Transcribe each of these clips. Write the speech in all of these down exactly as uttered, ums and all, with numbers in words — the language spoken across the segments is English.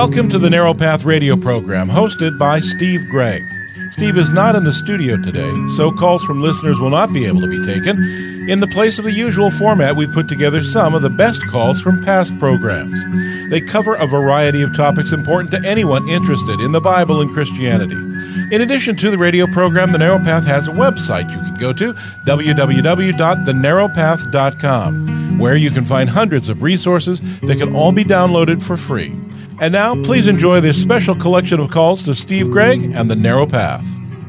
Welcome to the Narrow Path radio program, hosted by Steve Gregg. Steve is not in the studio today, so calls from listeners will not be able to be taken. In the place of the usual format, we've put together some of the best calls from past programs. They cover a variety of topics important to anyone interested in the Bible and Christianity. In addition to the radio program, The Narrow Path has a website you can go to, w w w dot the narrow path dot com, where you can find hundreds of resources that can all be downloaded for free. And now, please enjoy this special collection of calls to Steve Gregg and The Narrow Path.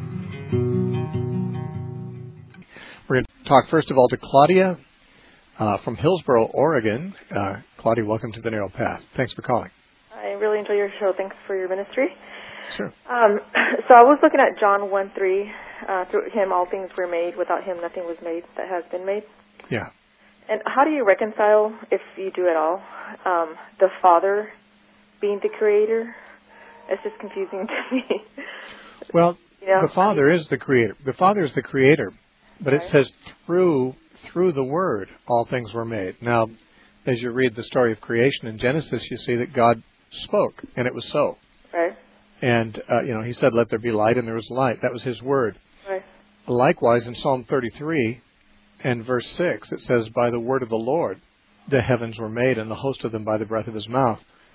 We're going to talk first of all to Claudia uh, from Hillsboro, Oregon. Uh, Claudia, welcome to The Narrow Path. Thanks for calling. I really enjoy your show. Thanks for your ministry. Sure. Um, so I was looking at John one three. Uh, through him all things were made. Without him nothing was made that has been made. Yeah. And how do you reconcile, if you do at all, um, the Father being the creator? It's just confusing to me. Well, you know? the Father is the creator. The Father is the creator, but right. it says through through the Word all things were made. Now, as you read the story of creation in Genesis, you see that God spoke, and it was so. Right. And, uh, you know, he said, let there be light, and there was light. That was his word. Right. Likewise, in Psalm thirty-three and verse six, it says, by the word of the Lord the heavens were made, and the host of them by the breath of his mouth.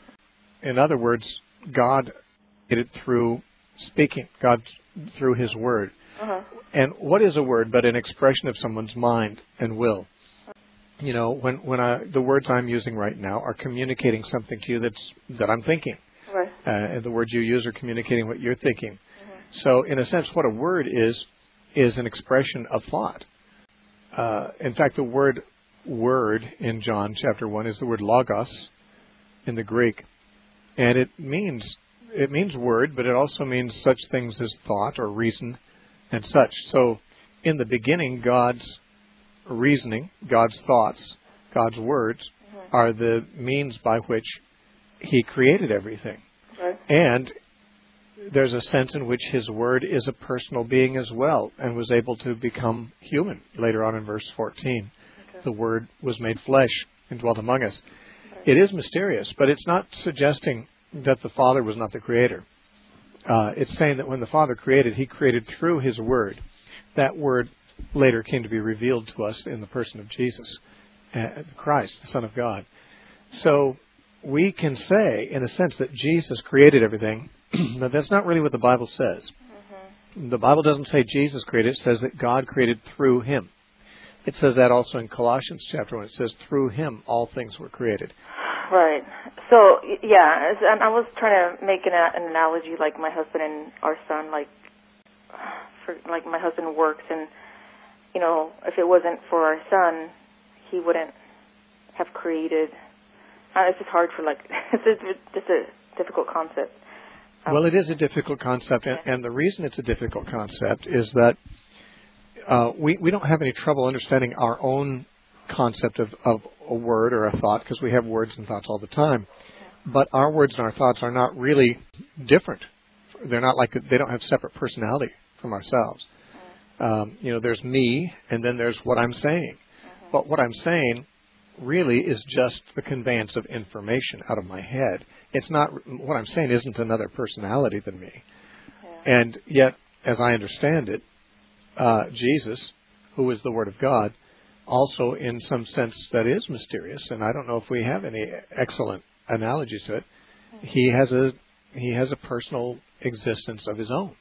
In other words, God did it through speaking, God through his word. Uh-huh. And what is a word but an expression of someone's mind and will? You know, when when I, the words I'm using right now are communicating something to you that's that I'm thinking. Right. Uh, and the words you use are communicating what you're thinking. Mm-hmm. So, in a sense, what a word is, is an expression of thought. Uh, in fact, the word word in John chapter one is the word logos in the Greek. And it means it means word, but it also means such things as thought or reason and such. So, in the beginning, God's reasoning, God's thoughts, God's words mm-hmm. are the means by which he created everything. Right. And there's a sense in which his word is a personal being as well and was able to become human. Later on in verse fourteen, okay. the word was made flesh and dwelt among us. Right. It is mysterious, but it's not suggesting that the Father was not the creator. Uh, it's saying that when the Father created, he created through his word. That word later came to be revealed to us in the person of Jesus, uh, Christ, the Son of God. So we can say, in a sense, that Jesus created everything, but that's not really what the Bible says. Mm-hmm. The Bible doesn't say Jesus created, it says that God created through him. It says that also in Colossians chapter one. It says, through him all things were created. Right. So, yeah, and I was trying to make an, an analogy like my husband and our son, like, for, like my husband works, and, you know, if it wasn't for our son, he wouldn't have created. Uh, it's just hard for, like, it's just a difficult concept. Um, well, it is a difficult concept, and, and the reason it's a difficult concept is that uh, we, we don't have any trouble understanding our own concept of, of a word or a thought, because we have words and thoughts all the time. But our words and our thoughts are not really different. They're not like, they don't have separate personality from ourselves. Um, you know, there's me, and then there's what I'm saying. But what I'm saying really is just the conveyance of information out of my head. It's not, what I'm saying isn't another personality than me. Yeah. And yet, as I understand it, uh, Jesus, who is the Word of God, also in some sense that is mysterious, and I don't know if we have any excellent analogies to it, he has a he has a personal existence of his own.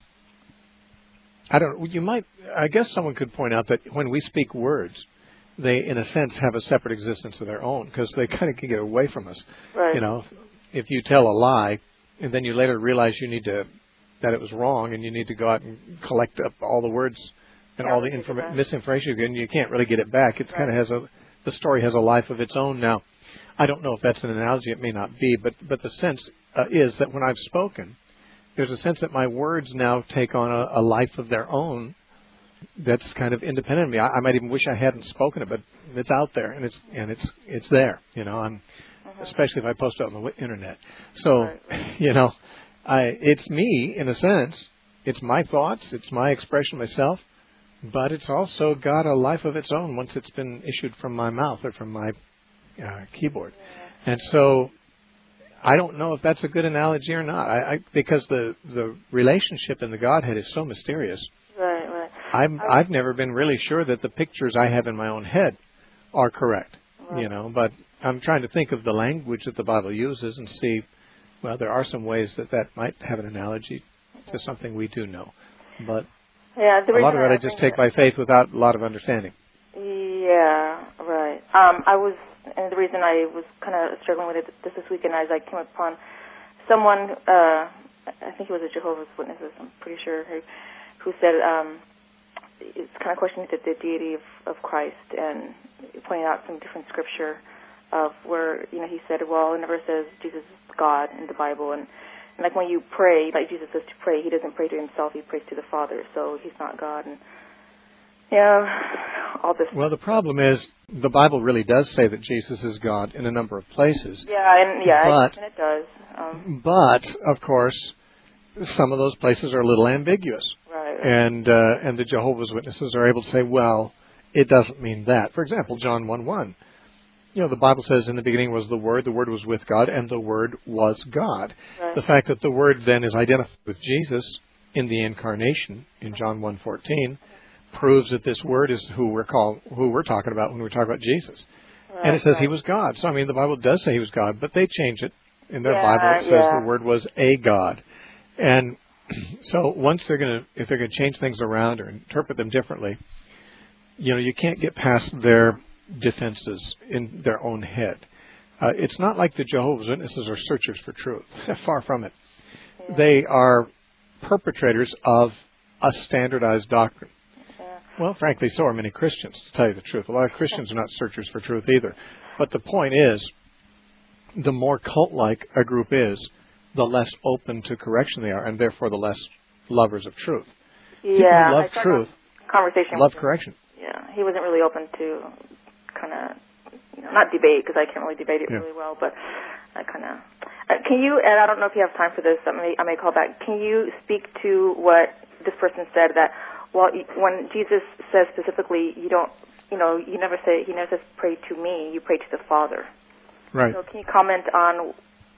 I don't, you might, I guess someone could point out that when we speak words, they, in a sense, have a separate existence of their own, because they kind of can get away from us. Right. You know, if you tell a lie, and then you later realize you need to, that it was wrong, and you need to go out and collect up all the words and yeah, all the informa- misinformation again, you can't really get it back. It right. kind of has a, the story has a life of its own now. I don't know if that's an analogy, it may not be, but, but the sense uh, is that when I've spoken, there's a sense that my words now take on a, a life of their own that's kind of independent of me. I, I might even wish I hadn't spoken it, but it's out there and it's and it's it's there. You know, I'm uh-huh. especially if I post it on the internet. So, right. you know, I it's me in a sense. It's my thoughts. It's my expression myself. But it's also got a life of its own once it's been issued from my mouth or from my uh, keyboard. Yeah. And so I don't know if that's a good analogy or not. I, I because the the relationship in the Godhead is so mysterious. Right, right. I'm I've never been really sure that the pictures I have in my own head are correct. Right. You know, but I'm trying to think of the language that the Bible uses and see. Well, there are some ways that that might have an analogy to something we do know, but yeah, the a lot of it I, I just take by faith without a lot of understanding. Yeah, right. Um, I was, and the reason I was kind of struggling with it this, this weekend is I came upon someone, uh, I think it was a Jehovah's Witnesses, I'm pretty sure, who, who said um, it's kind of questioning the, the deity of, of Christ and pointing out some different scripture of where, you know, he said, well, it never says Jesus is God in the Bible, and, and like when you pray, like Jesus says to pray, he doesn't pray to himself, he prays to the Father, so he's not God, and yeah, all this. Well, the problem is the Bible really does say that Jesus is God in a number of places. Yeah, and yeah, but, and it does. Um, but of course, some of those places are a little ambiguous. Right. right. And uh, and the Jehovah's Witnesses are able to say, well, it doesn't mean that. For example, John one one. You know, the Bible says in the beginning was the Word, the Word was with God, and the Word was God. Right. The fact that the Word then is identified with Jesus in the Incarnation in John one fourteen proves that this Word is who we're call, who we're talking about when we talk about Jesus. Right, and it says right. he was God. So, I mean, the Bible does say he was God, but they change it. In their yeah, Bible, it says yeah. the Word was a God. And so once they're going to, if they're going to change things around or interpret them differently, you know, you can't get past their defenses in their own head. Uh, it's not like the Jehovah's Witnesses are searchers for truth. Far from it. Yeah. They are perpetrators of a standardized doctrine. Yeah. Well, frankly, so are many Christians, to tell you the truth. A lot of Christians are not searchers for truth either. But the point is, the more cult-like a group is, the less open to correction they are, and therefore the less lovers of truth. Yeah, People who love I truth conversation love with him. correction. Yeah, he wasn't really open to kind of, you know, not debate, because I can't really debate it yeah. really well, but I kind of, uh, can you, and I don't know if you have time for this, I may, I may call back, can you speak to what this person said, that well, when Jesus says specifically, you don't, you know, you never say, he never says pray to me, you pray to the Father. Right. So can you comment on,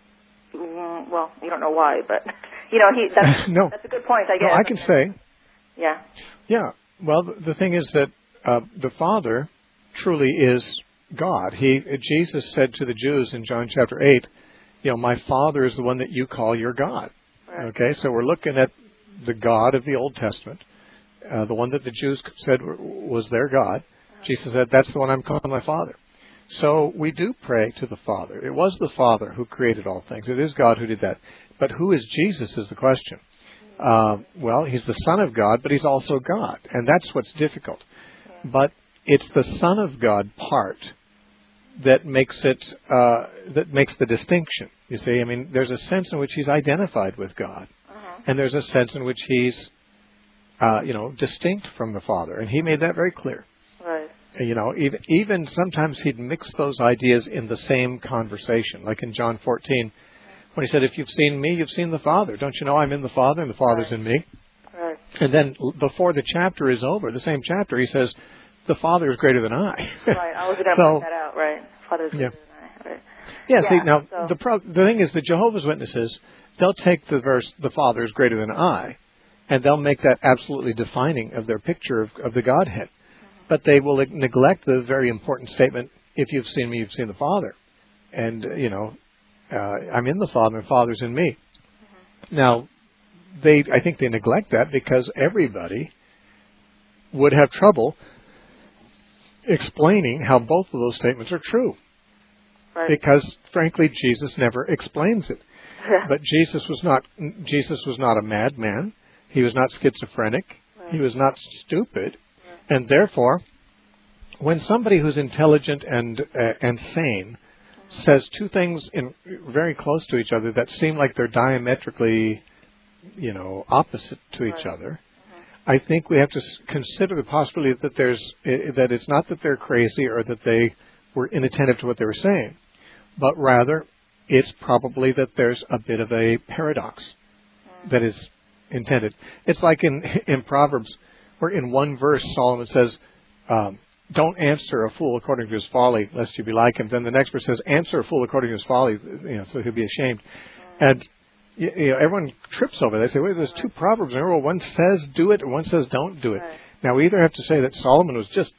mm, well, you don't know why, but, you know, he that's, no. that's a good point, I guess. No, I can say. Yeah. Yeah. Well, the thing is that uh, the Father truly is God. He Jesus said to the Jews in John chapter eight, you know, my Father is the one that you call your God. Right. Okay, so we're looking at the God of the Old Testament, uh, the one that the Jews said was their God. Uh-huh. Jesus said, that's the one I'm calling my Father. So we do pray to the Father. It was the Father who created all things. It is God who did that. But who is Jesus is the question. Uh, well, he's the Son of God, but he's also God. And that's what's difficult. Yeah. But it's the Son of God part that makes it, uh, that makes the distinction. You see, I mean, there's a sense in which he's identified with God. Uh-huh. And there's a sense in which he's, uh, you know, distinct from the Father. And he made that very clear. Right. You know, even, even sometimes he'd mix those ideas in the same conversation. Like in John fourteen, when he said, if you've seen me, you've seen the Father. Don't you know I'm in the Father and the Father's right. in me? Right. And then before the chapter is over, the same chapter, he says, the Father is greater than I. Right. I was going to so, point that out. Right. Father is yeah. greater than I. Right. Yeah, yeah, see, now, so. the, pro- the thing is, the Jehovah's Witnesses, they'll take the verse, the Father is greater than I, and they'll make that absolutely defining of their picture of, of the Godhead. Mm-hmm. But they will neglect the very important statement, if you've seen me, you've seen the Father. And, uh, you know, uh, I'm in the Father, and the Father's in me. Mm-hmm. Now, they, I think they neglect that because everybody would have trouble explaining how both of those statements are true. Right. Because, frankly, Jesus never explains it. But Jesus was not Jesus was not a madman. He was not schizophrenic. Right. He was not stupid. Right. And therefore, when somebody who's intelligent and uh, and sane mm-hmm. says two things in very close to each other that seem like they're diametrically, you know, opposite to each right. other, mm-hmm. I think we have to consider the possibility that there's that it's not that they're crazy or that they were inattentive to what they were saying, but rather it's probably that there's a bit of a paradox mm. that is intended. It's like in in Proverbs, where in one verse Solomon says, um, don't answer a fool according to his folly, lest you be like him. Then the next verse says, answer a fool according to his folly, you know, so he'll be ashamed. And you, you know, everyone trips over it. They say, wait, there's two proverbs in a row. One says do it, and one says don't do it. Right. Now, we either have to say that Solomon was just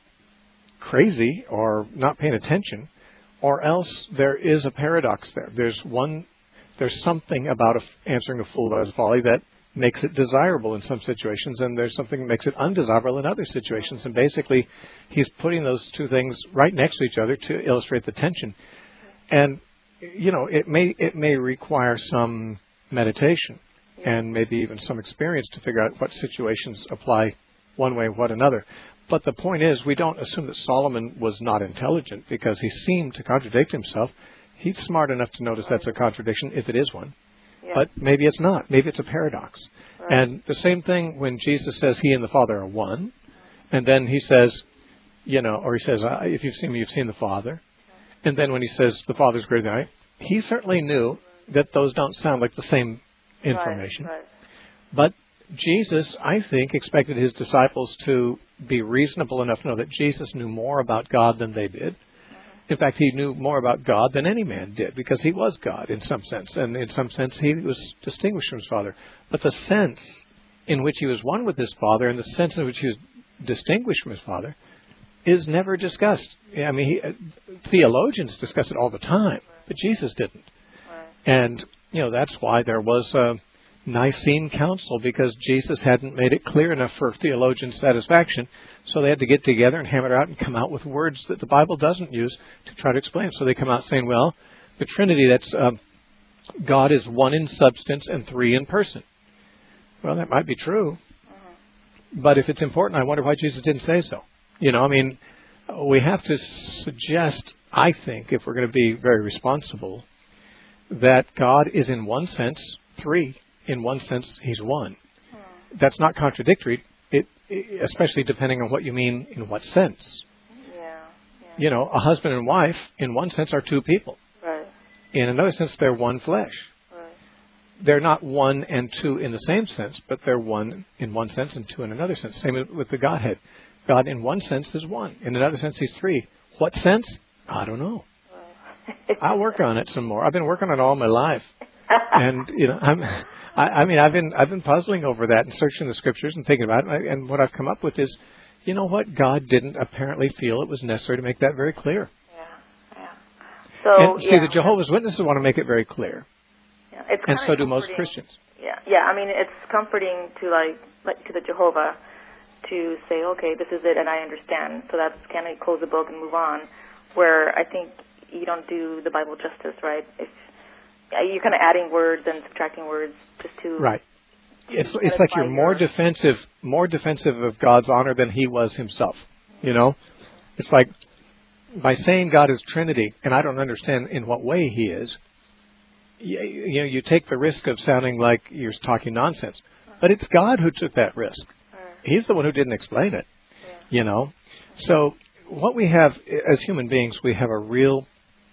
crazy or not paying attention, or else there is a paradox there. There's one, there's something about a, answering a fool about his folly that makes it desirable in some situations, and there's something that makes it undesirable in other situations. And basically, he's putting those two things right next to each other to illustrate the tension. And, you know, it may it may require some meditation and maybe even some experience to figure out what situations apply one way and what another. But the point is, we don't assume that Solomon was not intelligent because he seemed to contradict himself. He's smart enough to notice that's a contradiction, if it is one. Yeah. But maybe it's not. Maybe it's a paradox. Right. And the same thing when Jesus says he and the Father are one, and then he says, you know, or he says, if you've seen me, you've seen the Father. And then when he says the Father's greater than I, he certainly knew that those don't sound like the same information. Right. Right. But Jesus, I think, expected his disciples to be reasonable enough to know that Jesus knew more about God than they did. In fact, he knew more about God than any man did, because he was God in some sense. And in some sense, he was distinguished from his Father. But the sense in which he was one with his Father and the sense in which he was distinguished from his Father is never discussed. I mean, he, uh, theologians discuss it all the time, but Jesus didn't. And, you know, that's why there was a Nicene Council, because Jesus hadn't made it clear enough for theologian satisfaction. So they had to get together and hammer it out and come out with words that the Bible doesn't use to try to explain it. So they come out saying, well, the Trinity, that's um, God is one in substance and three in person. Well, that might be true. Uh-huh. But if it's important, I wonder why Jesus didn't say so. You know, I mean, we have to suggest, I think, if we're going to be very responsible, that God is in one sense three. In one sense, he's one. Hmm. That's not contradictory, it, it, especially depending on what you mean in what sense. Yeah, yeah. You know, a husband and wife, in one sense, are two people. Right. In another sense, they're one flesh. Right. They're not one and two in the same sense, but they're one in one sense and two in another sense. Same with the Godhead. God, in one sense, is one. In another sense, he's three. What sense? I don't know. Right. I'll work on it some more. I've been working on it all my life. And, you know, I'm... I, I mean, I've been I've been puzzling over that and searching the scriptures and thinking about it. And what I've come up with is, you know what? God didn't apparently feel it was necessary to make that very clear. Yeah, yeah. So, and see, yeah. the Jehovah's Witnesses want to make it very clear. Yeah, it's and so do comforting. most Christians. Yeah, yeah. I mean, it's comforting to like, like to the Jehovah to say, okay, this is it, and I understand. So that's kind of close the book and move on. Where I think you don't do the Bible justice, right? If you're kind of adding words and subtracting words just to right. It's it's like you're more defensive, more defensive of God's honor than he was himself. You know, it's like by saying God is Trinity, and I don't understand in what way he is. You, you know, you take the risk of sounding like you're talking nonsense, but it's God who took that risk. He's the one who didn't explain it. You know, so what we have as human beings, we have a real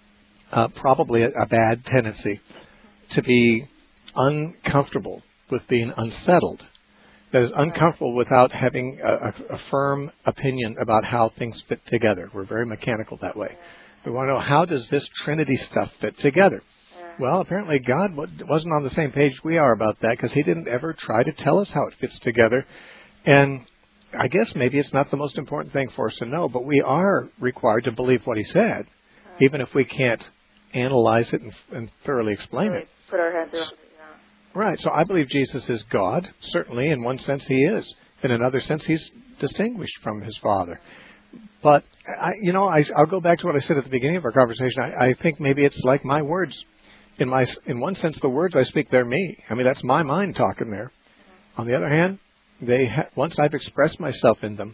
Uh, probably a, a bad tendency to be uncomfortable with being unsettled. That is, uncomfortable without having a, a, a firm opinion about how things fit together. We're very mechanical that way. We want to know, how does this Trinity stuff fit together? Well, apparently God wasn't on the same page we are about that, because he didn't ever try to tell us how it fits together. And I guess maybe it's not the most important thing for us to know, but we are required to believe what he said, even if we can't analyze it and, and thoroughly explain really it. Put our heads around it, yeah. Right. So I believe Jesus is God. Certainly, in one sense, he is. In another sense, he's distinguished from his Father. But, I, you know, I, I'll go back to what I said at the beginning of our conversation. I, I think maybe it's like my words. In my, in one sense, the words I speak, they're me. I mean, that's my mind talking there. Mm-hmm. On the other hand, they ha- once I've expressed myself in them,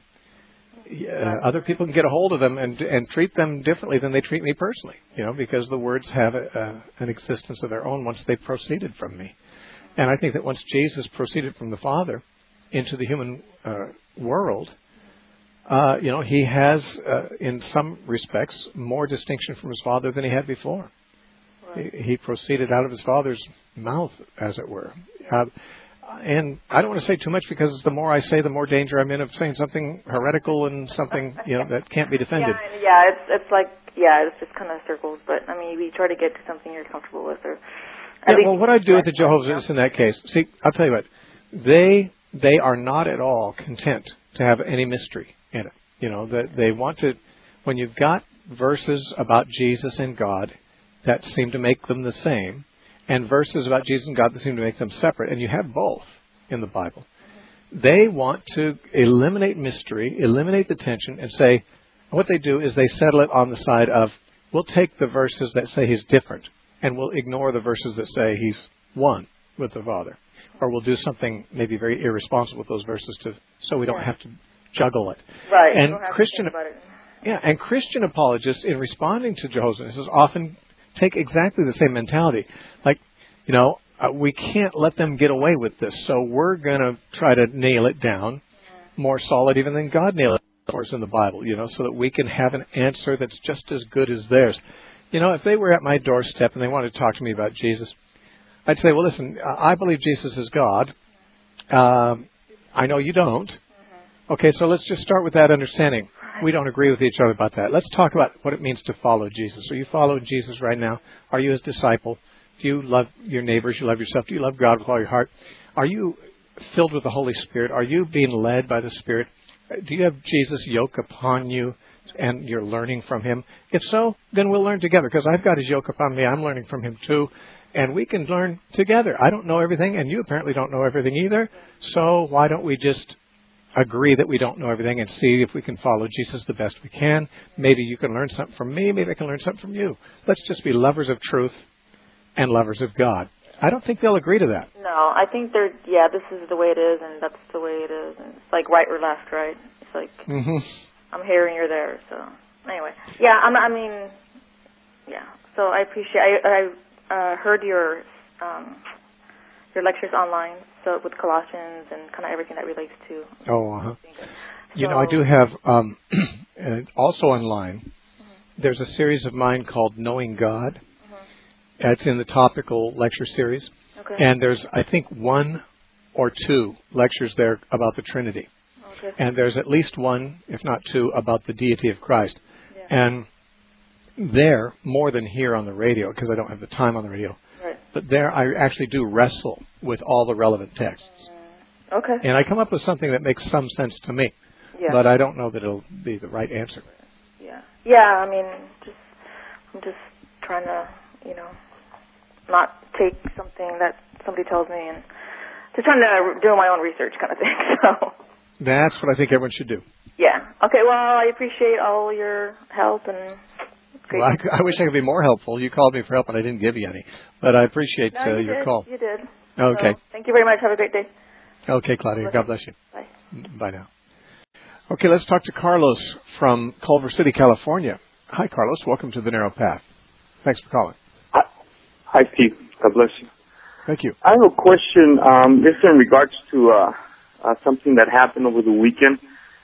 Uh, other people can get a hold of them and and treat them differently than they treat me personally, you know, because the words have a, a, an existence of their own once they proceeded from me. And I think that once Jesus proceeded from the Father into the human uh, world, uh, you know, he has, uh, in some respects, more distinction from his Father than he had before. Right. He, he proceeded out of his Father's mouth, as it were. Uh, and I don't want to say too much because the more I say, the more danger I'm in of saying something heretical and something, you know, that can't be defended. Yeah, yeah, it's it's like, yeah, it's just kind of circles. But, I mean, we try to get to something you're comfortable with. Or yeah, well, what I do with the Jehovah's Witnesses in that case, see, I'll tell you what, they they are not at all content to have any mystery in it. You know, that they want to, when you've got verses about Jesus and God that seem to make them the same, and verses about Jesus and God that seem to make them separate, and you have both in the Bible, they want to eliminate mystery, eliminate the tension, and say, what they do is they settle it on the side of, we'll take the verses that say he's different, and we'll ignore the verses that say he's one with the Father. Or we'll do something maybe very irresponsible with those verses to, so we don't yeah. have to juggle it. Right. And don't have Christian, to think about it. yeah, and Christian apologists in responding to Jehovah's Witnesses often take exactly the same mentality. Like, you know, uh, we can't let them get away with this, so we're going to try to nail it down mm-hmm. more solid even than God nailed it for us in the Bible, you know, so that we can have an answer that's just as good as theirs. You know, if they were at my doorstep and they wanted to talk to me about Jesus, I'd say, well, listen, I believe Jesus is God. Um, I know you don't. Mm-hmm. Okay, so let's just start with that understanding. We don't agree with each other about that. Let's talk about what it means to follow Jesus. Are you following Jesus right now? Are you his disciple? Do you love your neighbors? You love yourself? Do you love God with all your heart? Are you filled with the Holy Spirit? Are you being led by the Spirit? Do you have Jesus' yoke upon you and you're learning from him? If so, then we'll learn together, because I've got his yoke upon me. I'm learning from him too. And we can learn together. I don't know everything, and you apparently don't know everything either. So why don't we just agree that we don't know everything and see if we can follow Jesus the best we can? Maybe you can learn something from me. Maybe I can learn something from you. Let's just be lovers of truth and lovers of God. I don't think they'll agree to that. No, I think they're, yeah, this is the way it is, and that's the way it is. And it's like right or left, right? It's like, mm-hmm. I'm here and you're there. So anyway, yeah, I'm, I mean, yeah. So I appreciate, I, I uh, heard your um, your lectures online, so with Colossians and kind of everything that relates to. Oh, uh-huh. So, you know, I do have, um, also online, mm-hmm. there's a series of mine called Knowing God. Mm-hmm. It's in the topical lecture series. Okay. And there's, I think, one or two lectures there about the Trinity. Okay. And there's at least one, if not two, about the deity of Christ. Yeah. And there, more than here on the radio, because I don't have the time on the radio, right. but there I actually do wrestle with all the relevant texts. Mm. Okay. And I come up with something that makes some sense to me. Yeah. But I don't know that it'll be the right answer. Yeah. Yeah, I mean, just I'm just trying to, you know, not take something that somebody tells me and just trying to do my own research kind of thing. So that's what I think everyone should do. Yeah. Okay, well, I appreciate all your help and well, I, I wish I could be more helpful. You called me for help and I didn't give you any. But I appreciate no, uh, you your did. call. You did. Okay. So, thank you very much. Have a great day. Okay, Claudia. God bless you. Bye. Bye now. Okay, let's talk to Carlos from Culver City, California. Hi, Carlos. Welcome to The Narrow Path. Thanks for calling. Hi, Hi Steve. God bless you. Thank you. I have a question. Um, this in regards to uh, uh, something that happened over the weekend.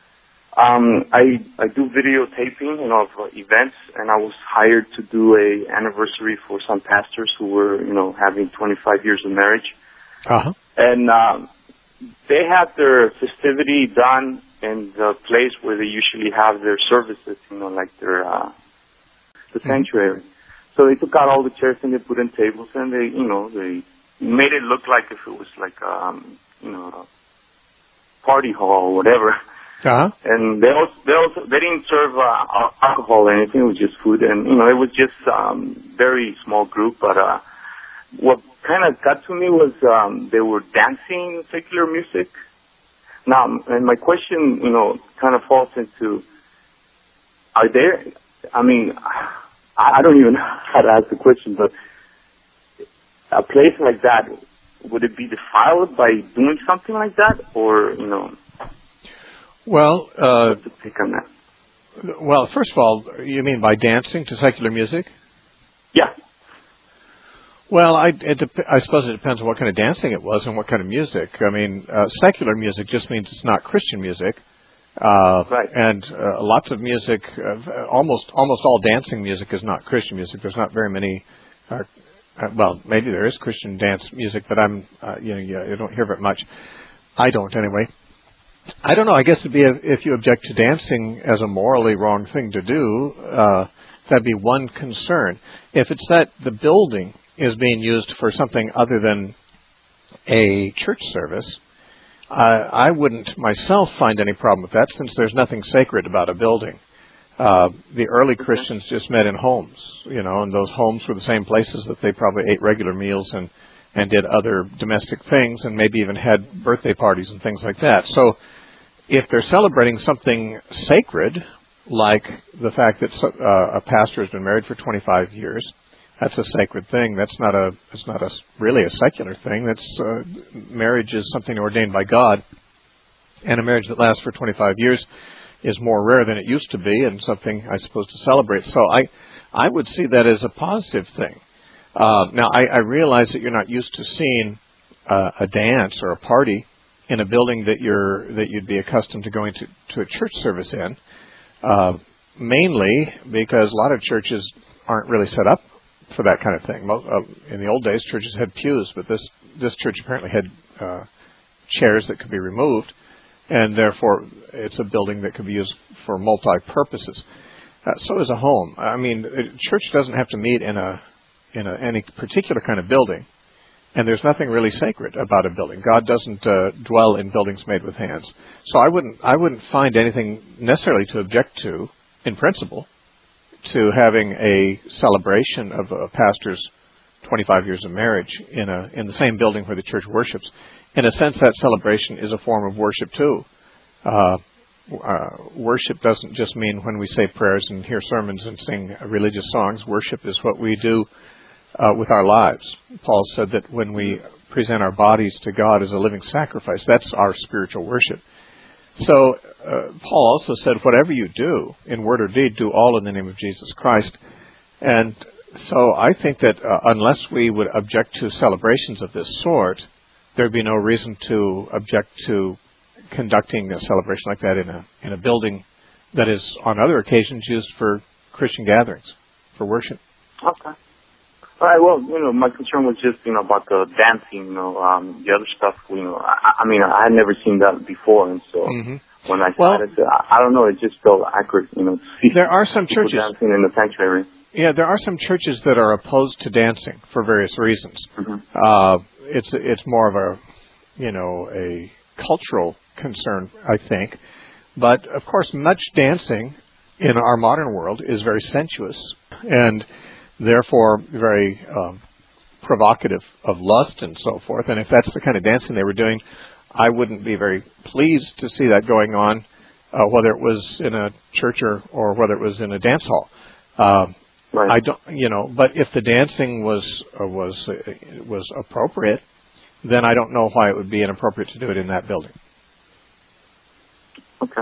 Um, I I do videotaping, you know, of uh, events, and I was hired to do a anniversary for some pastors who were, you know, having twenty-five years of marriage. Uh-huh. And um, they had their festivity done in the place where they usually have their services, you know, like their uh, the mm-hmm. sanctuary. So they took out all the chairs and they put in tables, and they, you know, they made it look like if it was like, um, you know, a party hall or whatever. Uh-huh. And they also, they also, they didn't serve uh, alcohol or anything. It was just food, and you know, it was just um, very small group. But uh, what kind of got to me was um, they were dancing secular music. Now, and my question, you know, kind of falls into: are there? I mean, I don't even know how to ask the question, but a place like that, would it be defiled by doing something like that, or you know? Well, uh, to pick on that. Well, first of all, you mean by dancing to secular music? Yeah. Well, I, it dep- I suppose it depends on what kind of dancing it was and what kind of music. I mean, uh, secular music just means it's not Christian music. Uh, right. And uh, lots of music, uh, almost almost all dancing music is not Christian music. There's not very many uh, uh, well, maybe there is Christian dance music, but I'm, uh, you know, you, you don't hear of it much. I don't, anyway. I don't know. I guess it'd be a, if you object to dancing as a morally wrong thing to do, uh, that'd be one concern. If it's that the building is being used for something other than a church service, uh, I wouldn't myself find any problem with that, since there's nothing sacred about a building. Uh, the early Christians just met in homes, you know, and those homes were the same places that they probably ate regular meals and, and did other domestic things, and maybe even had birthday parties and things like that. So if they're celebrating something sacred, like the fact that uh, a pastor has been married for twenty-five years, that's a sacred thing. That's not a, it's not a really a secular thing. That's uh, marriage is something ordained by God, and a marriage that lasts for twenty-five years is more rare than it used to be, and something I suppose to celebrate. So I, I would see that as a positive thing. Uh, now I, I realize that you're not used to seeing uh, a dance or a party in a building that you're that you'd be accustomed to going to, to a church service in, uh, mainly because a lot of churches aren't really set up for that kind of thing. Most, uh, in the old days, churches had pews, but this this church apparently had uh, chairs that could be removed, and therefore it's a building that could be used for multi-purposes. Uh, so is a home. I mean, a church doesn't have to meet in a in a, any particular kind of building, and there's nothing really sacred about a building. God doesn't uh, dwell in buildings made with hands. So I wouldn't I wouldn't find anything necessarily to object to, in principle, to having a celebration of a pastor's twenty-five years of marriage in a in the same building where the church worships. In a sense, that celebration is a form of worship too. Uh, uh, worship doesn't just mean when we say prayers and hear sermons and sing religious songs. Worship is what we do uh, with our lives. Paul said that when we present our bodies to God as a living sacrifice, that's our spiritual worship. So uh, Paul also said, whatever you do, in word or deed, do all in the name of Jesus Christ. And so I think that uh, unless we would object to celebrations of this sort, there'd be no reason to object to conducting a celebration like that in a in a building that is on other occasions used for Christian gatherings, for worship. Okay. All right. Well, you know, my concern was just, you know, about the dancing, you know, um, the other stuff. You know, I, I mean, I had never seen that before, and so mm-hmm. when I well, started, to, I, I don't know, it just felt accurate, you know. To see there are some churches dancing in the sanctuary. Yeah, there are some churches that are opposed to dancing for various reasons. Mm-hmm. Uh, it's it's more of a, you know, a cultural concern, I think. But of course, much dancing in our modern world is very sensuous and therefore very um, provocative of lust and so forth. And if that's the kind of dancing they were doing, I wouldn't be very pleased to see that going on, uh, whether it was in a church or, or whether it was in a dance hall. Um, Right. I don't, you know, but if the dancing was uh, was uh, was appropriate, then I don't know why it would be inappropriate to do it in that building. Okay.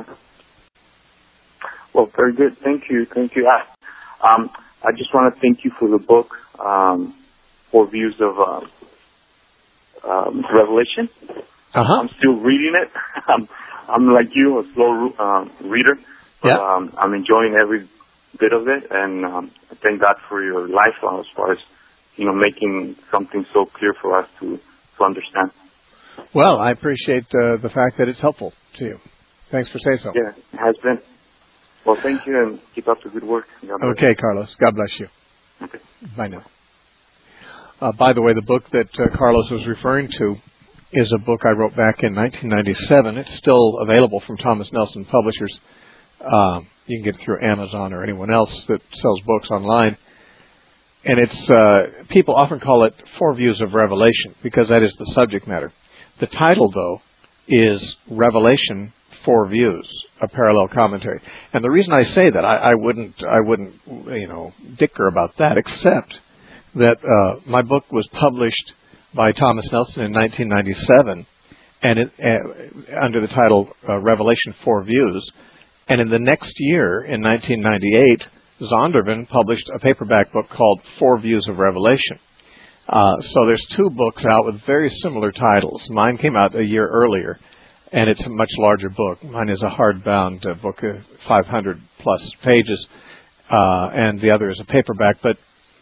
Well, very good. Thank you. Thank you. Um, I just want to thank you for the book, um, Four Views of uh, um, Revelation. Uh-huh. I'm still reading it. I'm, I'm like you, a slow uh, reader. But, yeah. um, I'm enjoying every bit of it, and um, I thank God for your lifeline as far as, you know, making something so clear for us to, to understand. Well, I appreciate uh, the fact that it's helpful to you. Thanks for saying so. Yeah, it has been. Well, thank you, and keep up the good work. Okay, Carlos. God bless you. Okay. Bye now. Uh, by the way, the book that uh, Carlos was referring to is a book I wrote back in nineteen ninety-seven. It's still available from Thomas Nelson Publishers. Um, you can get it through Amazon or anyone else that sells books online. And it's uh, people often call it Four Views of Revelation because that is the subject matter. The title, though, is Revelation Four Views, a parallel commentary. And the reason I say that, I, I wouldn't, I wouldn't, you know, dicker about that, except that uh, my book was published by Thomas Nelson in nineteen ninety-seven, and it, uh, under the title uh, Revelation Four Views. And in the next year, in nineteen ninety-eight, Zondervan published a paperback book called Four Views of Revelation. Uh, so there's two books out with very similar titles. Mine came out a year earlier, and it's a much larger book. Mine is a hardbound uh, book, uh, five hundred plus pages, uh, and the other is a paperback. But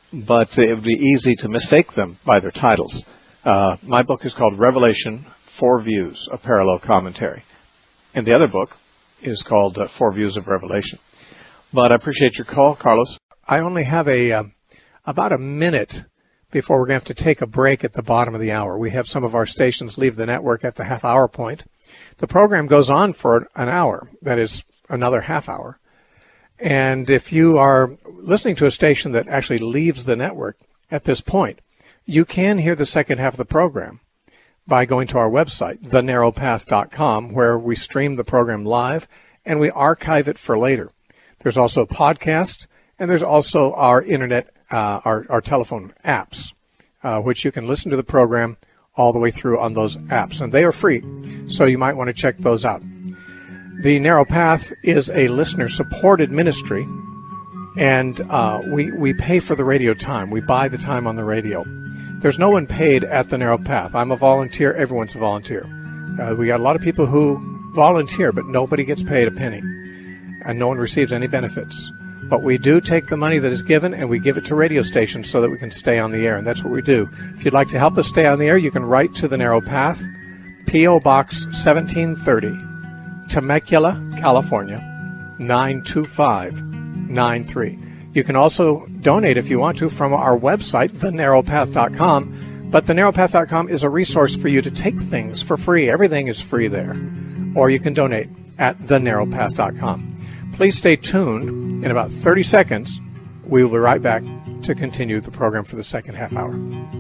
but it would be easy to mistake them by their titles. Uh, my book is called Revelation, Four Views, a Parallel Commentary. And the other book is called uh, Four Views of Revelation. But I appreciate your call, Carlos. I only have a uh, about a minute before we're going to have to take a break at the bottom of the hour. We have some of our stations leave the network at the half-hour point. The program goes on for an hour, that is another half hour. And if you are listening to a station that actually leaves the network at this point, you can hear the second half of the program by going to our website, the narrow path dot com, where we stream the program live and we archive it for later. There's also a podcast, and there's also our internet, uh, our, our telephone apps, uh, which you can listen to the program all the way through on those apps, and they are free, so you might want to check those out. The Narrow Path is a listener-supported ministry, and uh, we, we pay for the radio time. We buy the time on the radio. There's no one paid at the Narrow Path. I'm a volunteer. Everyone's a volunteer. Uh, we got a lot of people who volunteer, but nobody gets paid a penny, and no one receives any benefits. But we do take the money that is given and we give it to radio stations so that we can stay on the air, and that's what we do. If you'd like to help us stay on the air, you can write to the Narrow Path, P O. Box seventeen thirty, Temecula, California, nine two five nine three. You can also donate if you want to from our website, the narrow path dot com. But the narrow path dot com is a resource for you to take things for free. Everything is free there. Or you can donate at the narrow path dot com. Please stay tuned. In about thirty seconds, we will be right back to continue the program for the second half hour.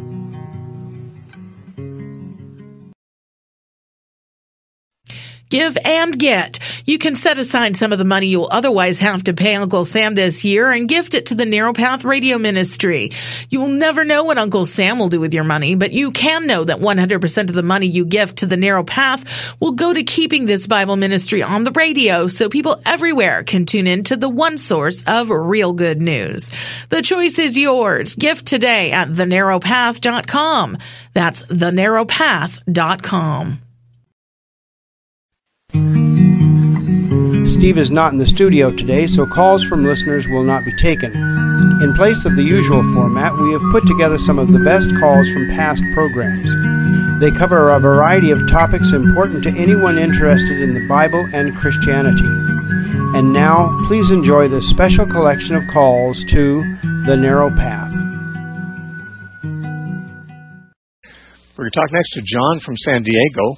Give and get. You can set aside some of the money you'll otherwise have to pay Uncle Sam this year and gift it to the Narrow Path Radio Ministry. You will never know what Uncle Sam will do with your money, but you can know that one hundred percent of the money you gift to the Narrow Path will go to keeping this Bible ministry on the radio so people everywhere can tune in to the one source of real good news. The choice is yours. Gift today at the narrow path dot com. That's the narrow path dot com. Steve is not in the studio today, so calls from listeners will not be taken. In place of the usual format, we have put together some of the best calls from past programs. They cover a variety of topics important to anyone interested in the Bible and Christianity. And now, please enjoy this special collection of calls to The Narrow Path. We're going to talk next to John from San Diego.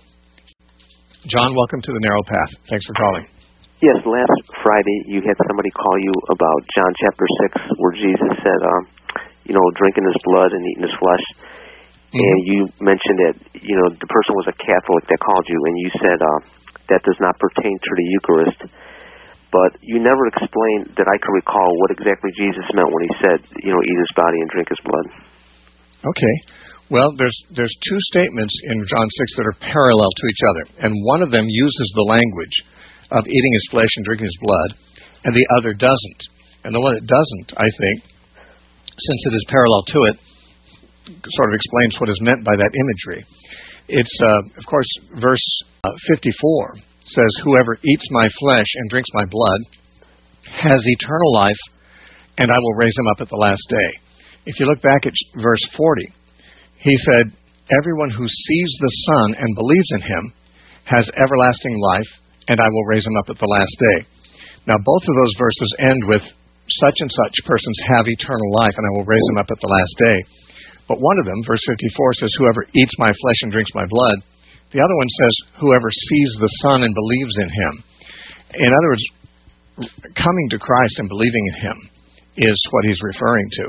John, welcome to The Narrow Path. Thanks for calling. Yes, last Friday you had somebody call you about John chapter six, where Jesus said, um, you know, drinking his blood and eating his flesh. Mm-hmm. And you mentioned that, you know, the person was a Catholic that called you, and you said uh, that does not pertain to the Eucharist. But you never explained that I could recall what exactly Jesus meant when he said, you know, eat his body and drink his blood. Okay. Well, there's there's two statements in John six that are parallel to each other, and one of them uses the language of eating his flesh and drinking his blood, and the other doesn't. And the one that doesn't, I think, since it is parallel to it, sort of explains what is meant by that imagery. It's, uh, of course, verse uh, fifty-four says, "Whoever eats my flesh and drinks my blood has eternal life, and I will raise him up at the last day." If you look back at verse forty, he said, "Everyone who sees the Son and believes in him has everlasting life, and I will raise him up at the last day." Now, both of those verses end with such and such persons have eternal life, and I will raise them up at the last day. But one of them, verse fifty-four, says, "Whoever eats my flesh and drinks my blood." The other one says, "Whoever sees the Son and believes in him." In other words, coming to Christ and believing in him is what he's referring to.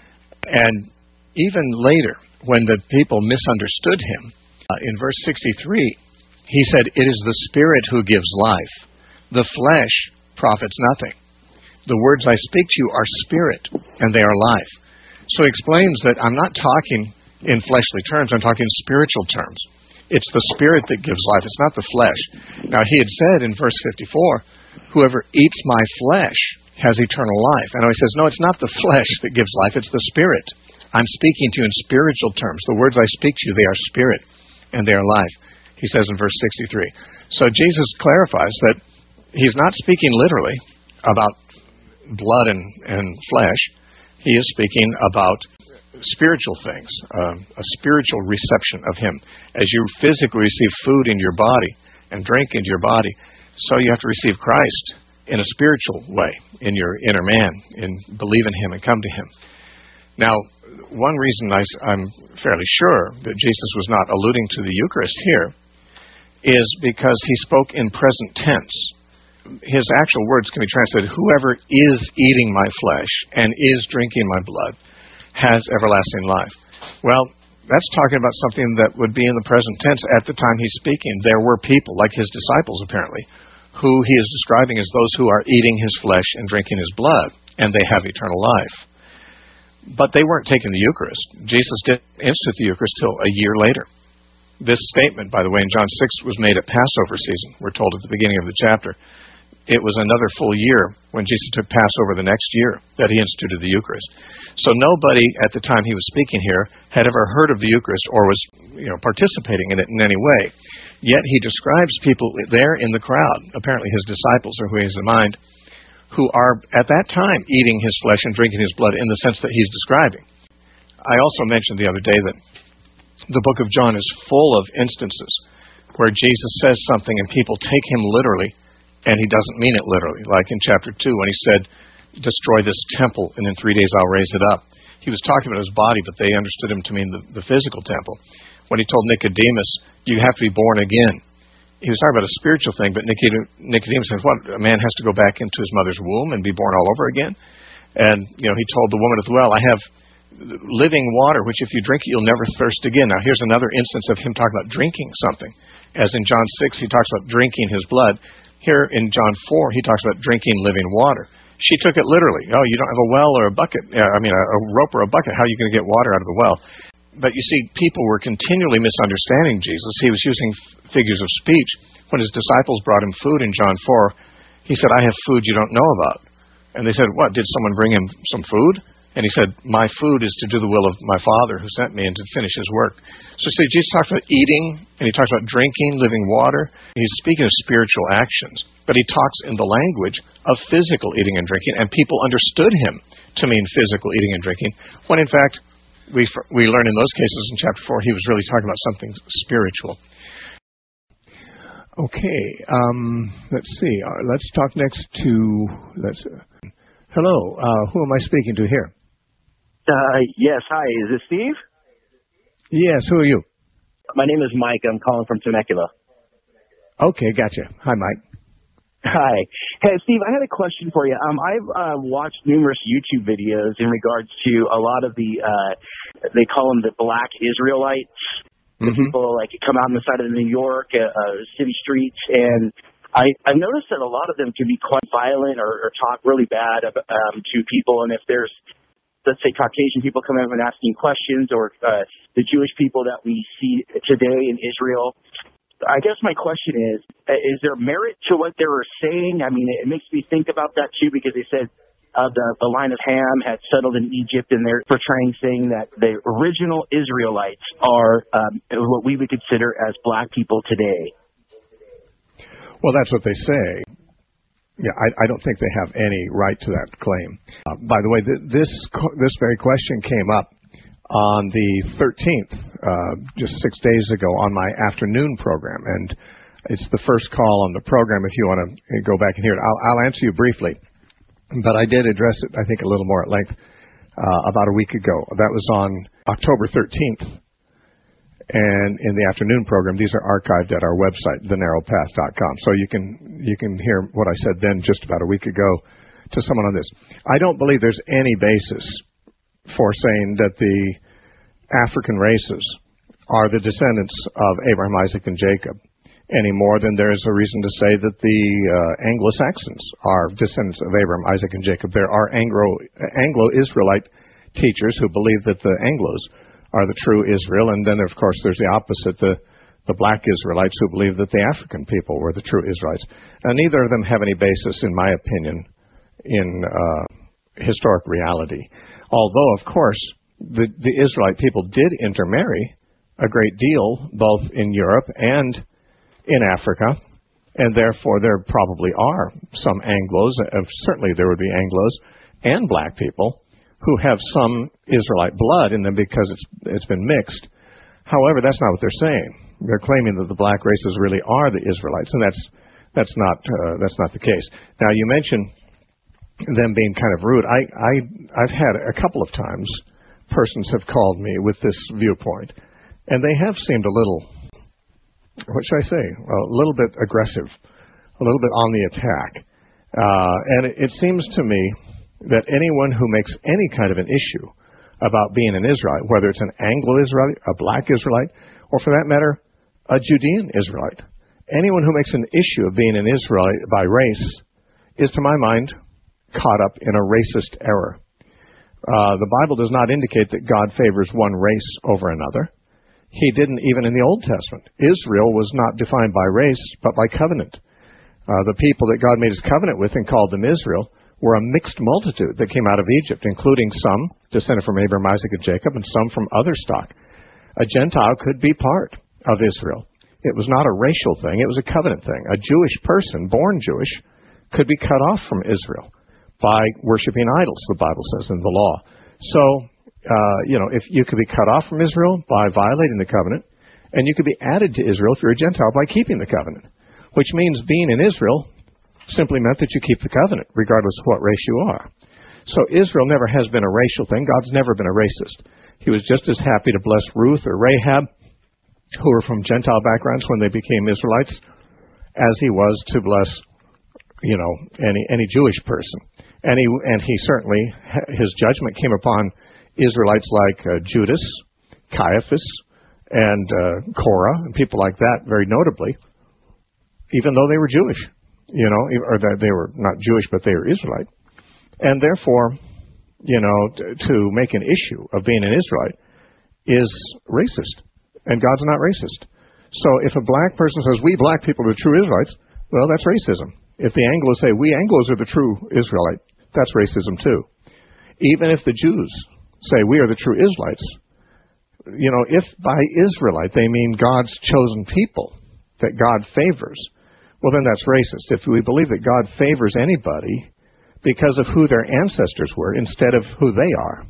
And even later, when the people misunderstood him, uh, in verse sixty-three, he said, "It is the Spirit who gives life. The flesh profits nothing. The words I speak to you are spirit, and they are life." So he explains that I'm not talking in fleshly terms, I'm talking in spiritual terms. It's the Spirit that gives life, it's not the flesh. Now, he had said in verse fifty-four, "Whoever eats my flesh has eternal life." And he says, no, it's not the flesh that gives life, it's the Spirit. I'm speaking to you in spiritual terms. The words I speak to you, they are spirit, and they are life. He says in verse sixty-three. So Jesus clarifies that he's not speaking literally about blood and, and flesh, He is speaking about spiritual things, uh, a spiritual reception of Him. As you physically receive food in your body and drink into your body, so you have to receive Christ in a spiritual way, in your inner man, and believe in Him and come to Him. Now, one reason I, I'm fairly sure that Jesus was not alluding to the Eucharist here is because He spoke in present tense. His actual words can be translated, whoever is eating my flesh and is drinking my blood has everlasting life. Well, that's talking about something that would be in the present tense at the time He's speaking. There were people, like His disciples apparently, who He is describing as those who are eating His flesh and drinking His blood, and they have eternal life. But they weren't taking the Eucharist. Jesus didn't institute the Eucharist till a year later. This statement, by the way, in John six was made at Passover season, we're told at the beginning of the chapter. It was another full year when Jesus took Passover the next year that He instituted the Eucharist. So nobody at the time He was speaking here had ever heard of the Eucharist or was, you know, participating in it in any way. Yet He describes people there in the crowd, apparently His disciples or who He has in mind, who are at that time eating His flesh and drinking His blood in the sense that He's describing. I also mentioned the other day that the book of John is full of instances where Jesus says something and people take Him literally, and He doesn't mean it literally, like in chapter two when He said, destroy this temple and in three days I'll raise it up. He was talking about His body, but they understood Him to mean the, the physical temple. When He told Nicodemus, you have to be born again, He was talking about a spiritual thing, but Nicodemus says, what, a man has to go back into his mother's womb and be born all over again? And, you know, He told the woman at the well, I have living water, which if you drink it, you'll never thirst again. Now, here's another instance of Him talking about drinking something. As in John six, He talks about drinking His blood. Here in John four, He talks about drinking living water. She took it literally. Oh, you don't have a well or a bucket. Uh, I mean, a, a rope or a bucket. How are you going to get water out of the well? But you see, people were continually misunderstanding Jesus. He was using f- figures of speech. When His disciples brought Him food in John four, He said, I have food you don't know about. And they said, what, did someone bring Him some food? And He said, my food is to do the will of my Father who sent me and to finish His work. So see, Jesus talks about eating, and He talks about drinking, living water. He's speaking of spiritual actions, but He talks in the language of physical eating and drinking, and people understood Him to mean physical eating and drinking, when in fact, we we learn in those cases in chapter four, He was really talking about something spiritual. Okay, um, let's see. Uh, let's talk next to, let's, uh, hello, uh, who am I speaking to here? Uh, yes, hi, is this Steve? Yes, who are you? My name is Mike. I'm calling from Temecula. Okay, gotcha. Hi, Mike. Hi. Hey, Steve, I had a question for you. Um, I've uh, watched numerous YouTube videos in regards to a lot of the, uh, they call them the Black Israelites. Mm-hmm. People like come out on the side of New York, uh, uh, city streets, and I, I've noticed that a lot of them can be quite violent or, or talk really bad um, to people. And if there's, let's say, Caucasian people coming up and asking questions, or uh, the Jewish people that we see today in Israel, I guess my question is, is there merit to what they were saying? I mean, it makes me think about that, too, because they said uh, the, the line of Ham had settled in Egypt, and they're portraying, saying that the original Israelites are um, what we would consider as black people today. Well, that's what they say. Yeah, I, I don't think they have any right to that claim. Uh, by the way, th- this this very question came up on the thirteenth, uh, just six days ago, on my afternoon program, and it's the first call on the program. If you want to go back and hear it, I'll, I'll answer you briefly, but I did address it, I think, a little more at length uh, about a week ago. That was on October thirteenth. And in the afternoon program, these are archived at our website, the narrow path dot com. So you can you can hear what I said then just about a week ago to someone on this. I don't believe there's any basis for saying that the African races are the descendants of Abraham, Isaac, and Jacob any more than there is a reason to say that the uh, Anglo-Saxons are descendants of Abraham, Isaac, and Jacob. There are Anglo, Anglo-Israelite teachers who believe that the Anglos are the true Israel, and then, of course, there's the opposite, the, the black Israelites who believe that the African people were the true Israelites. And neither of them have any basis, in my opinion, in uh, historic reality. Although, of course, the, the Israelite people did intermarry a great deal, both in Europe and in Africa, and therefore there probably are some Anglos, uh, certainly there would be Anglos and black people who have some Israelite blood in them because it's it's been mixed. However, that's not what they're saying. They're claiming that the black races really are the Israelites, and that's that's not uh, that's not the case. Now, you mentioned them being kind of rude. I I I've had a couple of times persons have called me with this viewpoint, and they have seemed a little, what should I say, a little bit aggressive, a little bit on the attack. Uh, and it, it seems to me that anyone who makes any kind of an issue about being an Israelite, whether it's an Anglo-Israelite, a black Israelite, or for that matter, a Judean Israelite, anyone who makes an issue of being an Israelite by race is, to my mind, caught up in a racist error. Uh, the Bible does not indicate that God favors one race over another. He didn't even in the Old Testament. Israel was not defined by race, but by covenant. Uh, the people that God made his covenant with and called them Israel were a mixed multitude that came out of Egypt, including some descended from Abraham, Isaac, and Jacob, and some from other stock. A Gentile could be part of Israel. It was not a racial thing. It was a covenant thing. A Jewish person, born Jewish, could be cut off from Israel by worshiping idols, the Bible says in the law. So, uh, you know, if you could be cut off from Israel by violating the covenant, and you could be added to Israel if you're a Gentile by keeping the covenant, which means being in Israel simply meant that you keep the covenant, regardless of what race you are. So Israel never has been a racial thing. God's never been a racist. He was just as happy to bless Ruth or Rahab, who were from Gentile backgrounds when they became Israelites, as he was to bless, you know, any any Jewish person. And he, and he certainly, his judgment came upon Israelites like uh, Judas, Caiaphas, and uh, Korah, and people like that, very notably, even though they were Jewish, you know, or that they were not Jewish, but they were Israelite. And therefore, you know, t- to make an issue of being an Israelite is racist, and God's not racist. So if a black person says, we black people are the true Israelites, well, that's racism. If the Anglos say, we Anglos are the true Israelite, that's racism too. Even if the Jews say, we are the true Israelites, you know, if by Israelite they mean God's chosen people that God favors, well, then that's racist. If we believe that God favors anybody because of who their ancestors were instead of who they are,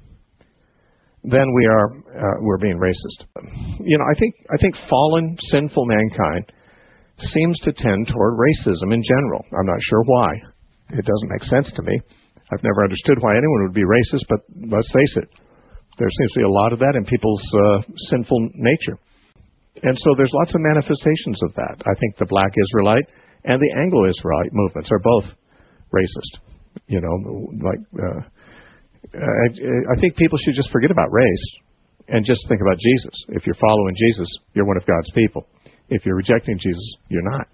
then we are uh, we're being racist. You know, I think I think fallen, sinful mankind seems to tend toward racism in general. I'm not sure why. It doesn't make sense to me. I've never understood why anyone would be racist, but let's face it, there seems to be a lot of that in people's uh, sinful nature. And so there's lots of manifestations of that. I think the black Israelite and the Anglo-Israelite movements are both racist. You know, like, uh, I, I think people should just forget about race and just think about Jesus. If you're following Jesus, you're one of God's people. If you're rejecting Jesus, you're not.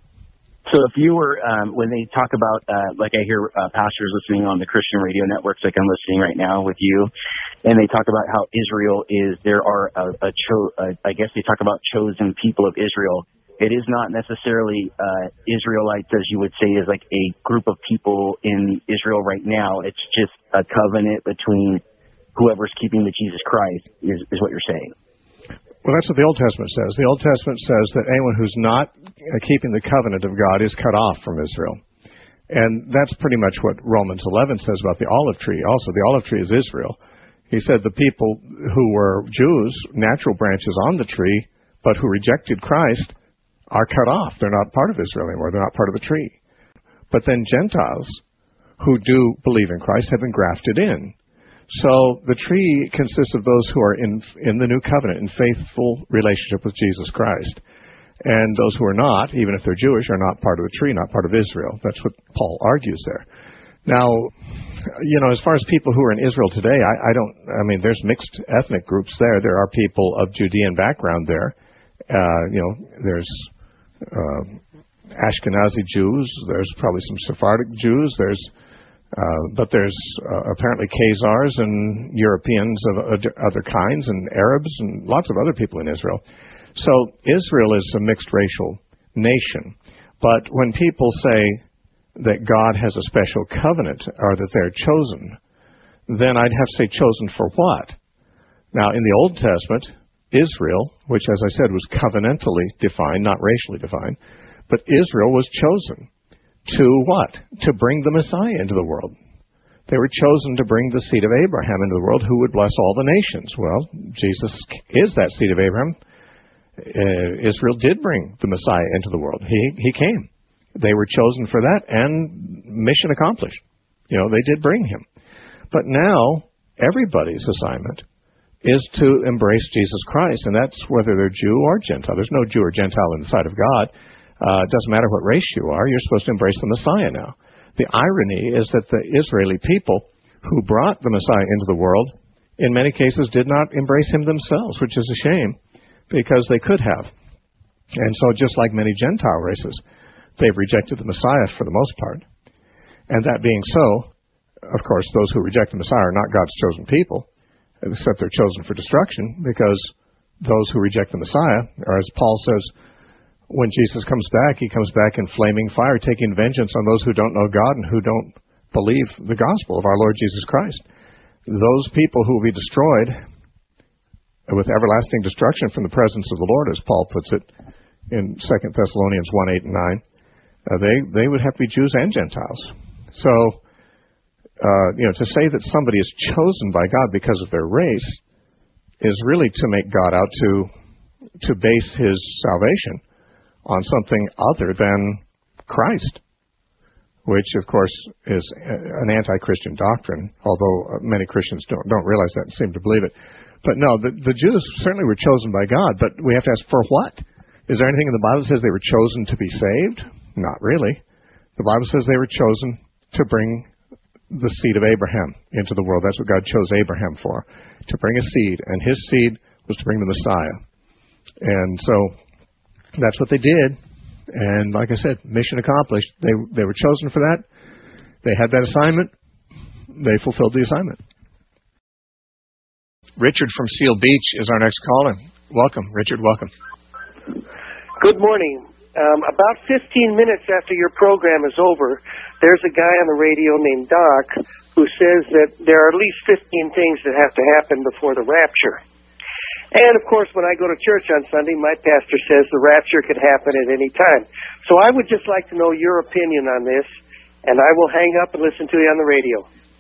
So if you were, um, when they talk about, uh, like I hear uh, pastors listening on the Christian radio networks, like I'm listening right now with you, and they talk about how Israel is, there are a, a cho- uh, I guess they talk about chosen people of Israel. It is not necessarily uh, Israelites, as you would say, is like a group of people in Israel right now. It's just a covenant between whoever's keeping the Jesus Christ, is, is what you're saying. Well, that's what the Old Testament says. The Old Testament says that anyone who's not keeping the covenant of God is cut off from Israel. And that's pretty much what Romans eleven says about the olive tree. Also, the olive tree is Israel. He said the people who were Jews, natural branches on the tree, but who rejected Christ, are cut off. They're not part of Israel anymore. They're not part of the tree. But then Gentiles who do believe in Christ have been grafted in. So the tree consists of those who are in in the new covenant, in faithful relationship with Jesus Christ. And those who are not, even if they're Jewish, are not part of the tree, not part of Israel. That's what Paul argues there. Now, you know, as far as people who are in Israel today, I, I don't, I mean, there's mixed ethnic groups there. There are people of Judean background there. Uh, you know, there's uh, Ashkenazi Jews. There's probably some Sephardic Jews. There's Uh, but there's uh, apparently Khazars and Europeans of uh, other kinds and Arabs and lots of other people in Israel. So Israel is a mixed racial nation. But when people say that God has a special covenant or that they're chosen, then I'd have to say chosen for what? Now, in the Old Testament, Israel, which as I said was covenantally defined, not racially defined, but Israel was chosen. To what? To bring the Messiah into the world. They were chosen to bring the seed of Abraham into the world, who would bless all the nations. Well, Jesus is that seed of Abraham. Uh, Israel did bring the Messiah into the world. He he came. They were chosen for that, and mission accomplished. You know, they did bring him. But now, everybody's assignment is to embrace Jesus Christ, and that's whether they're Jew or Gentile. There's no Jew or Gentile in the sight of God. Uh, it doesn't matter what race you are. You're supposed to embrace the Messiah now. The irony is that the Israeli people who brought the Messiah into the world, in many cases, did not embrace him themselves, which is a shame, because they could have. And so just like many Gentile races, they've rejected the Messiah for the most part. And that being so, of course, those who reject the Messiah are not God's chosen people, except they're chosen for destruction, because those who reject the Messiah, or as Paul says, when Jesus comes back, he comes back in flaming fire, taking vengeance on those who don't know God and who don't believe the gospel of our Lord Jesus Christ. Those people who will be destroyed with everlasting destruction from the presence of the Lord, as Paul puts it in Second Thessalonians one, eight, and nine, uh, they, they would have to be Jews and Gentiles. So, uh, you know, to say that somebody is chosen by God because of their race is really to make God out to to base his salvation on something other than Christ, which, of course, is an anti-Christian doctrine, although many Christians don't don't realize that and seem to believe it. But no, the, the Jews certainly were chosen by God, but we have to ask, for what? Is there anything in the Bible that says they were chosen to be saved? Not really. The Bible says they were chosen to bring the seed of Abraham into the world. That's what God chose Abraham for, to bring a seed, and his seed was to bring the Messiah. And so that's what they did, and like I said, mission accomplished. They they were chosen for that. They had that assignment. They fulfilled the assignment. Richard from Seal Beach is our next caller. Welcome, Richard, welcome. Good morning. Um, about fifteen minutes after your program is over, there's a guy on the radio named Doc who says that there are at least fifteen things that have to happen before the rapture. And, of course, when I go to church on Sunday, my pastor says the rapture could happen at any time. So I would just like to know your opinion on this, and I will hang up and listen to you on the radio.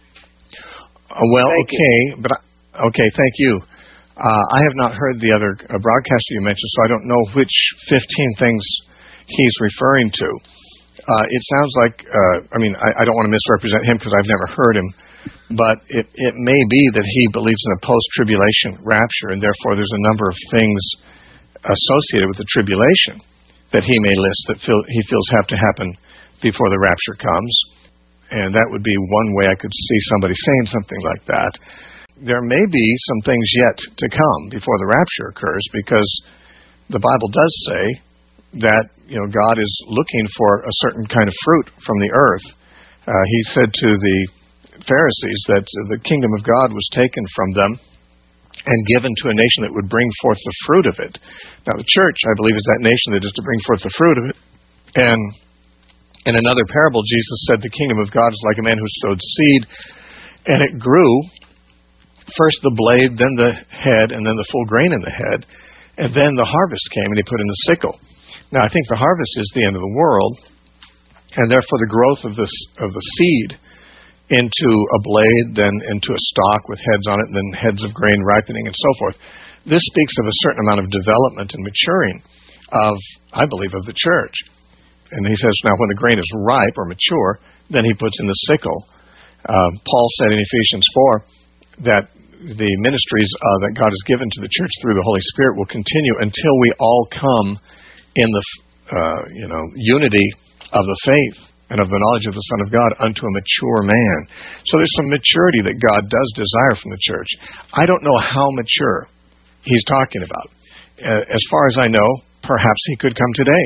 Uh, well, thank okay, you. but I, okay, thank you. Uh, I have not heard the other uh, broadcaster you mentioned, so I don't know which fifteen things he's referring to. Uh, it sounds like, uh, I mean, I, I don't want to misrepresent him because I've never heard him, but it, it may be that he believes in a post-tribulation rapture, and therefore there's a number of things associated with the tribulation that he may list that feel, he feels have to happen before the rapture comes. And that would be one way I could see somebody saying something like that. There may be some things yet to come before the rapture occurs, because the Bible does say that, you know, God is looking for a certain kind of fruit from the earth. Uh, he said to the Pharisees that the kingdom of God was taken from them and given to a nation that would bring forth the fruit of it. Now, the church, I believe, is that nation that is to bring forth the fruit of it. And in another parable, Jesus said the kingdom of God is like a man who sowed seed, and it grew, first the blade, then the head, and then the full grain in the head, and then the harvest came, and he put in the sickle. Now, I think the harvest is the end of the world, and therefore the growth of this of the seed into a blade, then into a stalk with heads on it, and then heads of grain ripening, and so forth. This speaks of a certain amount of development and maturing of, I believe, of the church. And he says, now when the grain is ripe or mature, then he puts in the sickle. Uh, Paul said in Ephesians four that the ministries uh, that God has given to the church through the Holy Spirit will continue until we all come in the uh, you know unity of the faith and of the knowledge of the Son of God unto a mature man. So there's some maturity that God does desire from the church. I don't know how mature he's talking about. Uh, as far as I know, perhaps he could come today.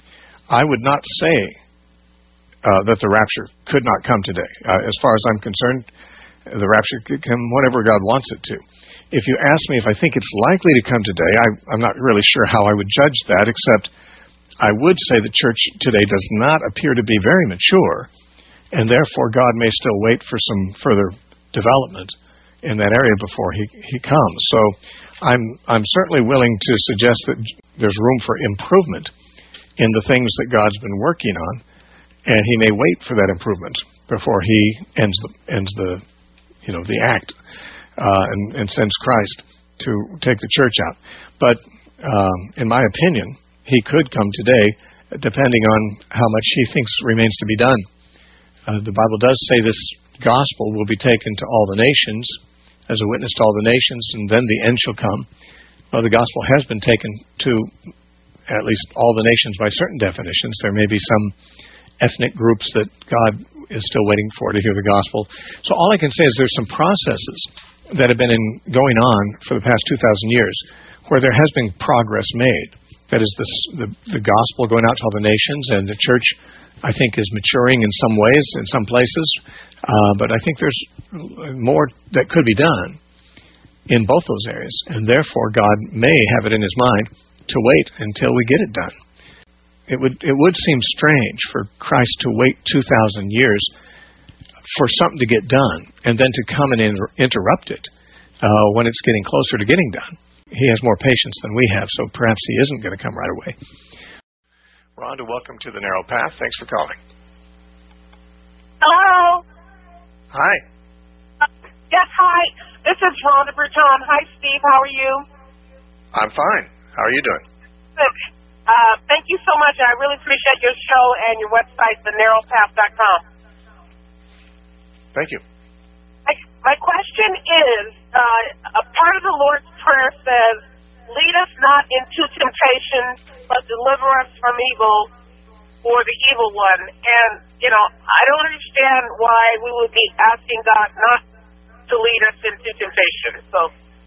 I would not say uh, that the rapture could not come today. Uh, as far as I'm concerned, the rapture could come whenever God wants it to. If you ask me if I think it's likely to come today, I, I'm not really sure how I would judge that, except I would say the church today does not appear to be very mature, and therefore God may still wait for some further development in that area before he, he comes. So I'm I'm certainly willing to suggest that there's room for improvement in the things that God's been working on, and he may wait for that improvement before he ends the, ends the you know, the act uh, and, and sends Christ to take the church out. But um, in my opinion, he could come today, depending on how much he thinks remains to be done. Uh, the Bible does say this gospel will be taken to all the nations as a witness to all the nations, and then the end shall come. Well, the gospel has been taken to at least all the nations by certain definitions. There may be some ethnic groups that God is still waiting for to hear the gospel. So all I can say is there's some processes that have been in, going on for the past two thousand years where there has been progress made. That is this, the, the gospel going out to all the nations, and the church, I think, is maturing in some ways, in some places. Uh, but I think there's more that could be done in both those areas, and therefore God may have it in his mind to wait until we get it done. It would it would seem strange for Christ to wait two thousand years for something to get done and then to come and inter- interrupt it uh, when it's getting closer to getting done. He has more patience than we have, so perhaps he isn't going to come right away. Rhonda, welcome to the Narrow Path. Thanks for calling. Hello. Hi. Uh, yes, hi. This is Rhonda Berton. Hi, Steve. How are you? I'm fine. How are you doing? Good. Uh, thank you so much. I really appreciate your show and your website, the narrow path dot com. Thank you. My, my question is, uh, a part of the Lord's Prayer says, lead us not into temptation, but deliver us from evil or the evil one. And, you know, I don't understand why we would be asking God not to lead us into temptation. So,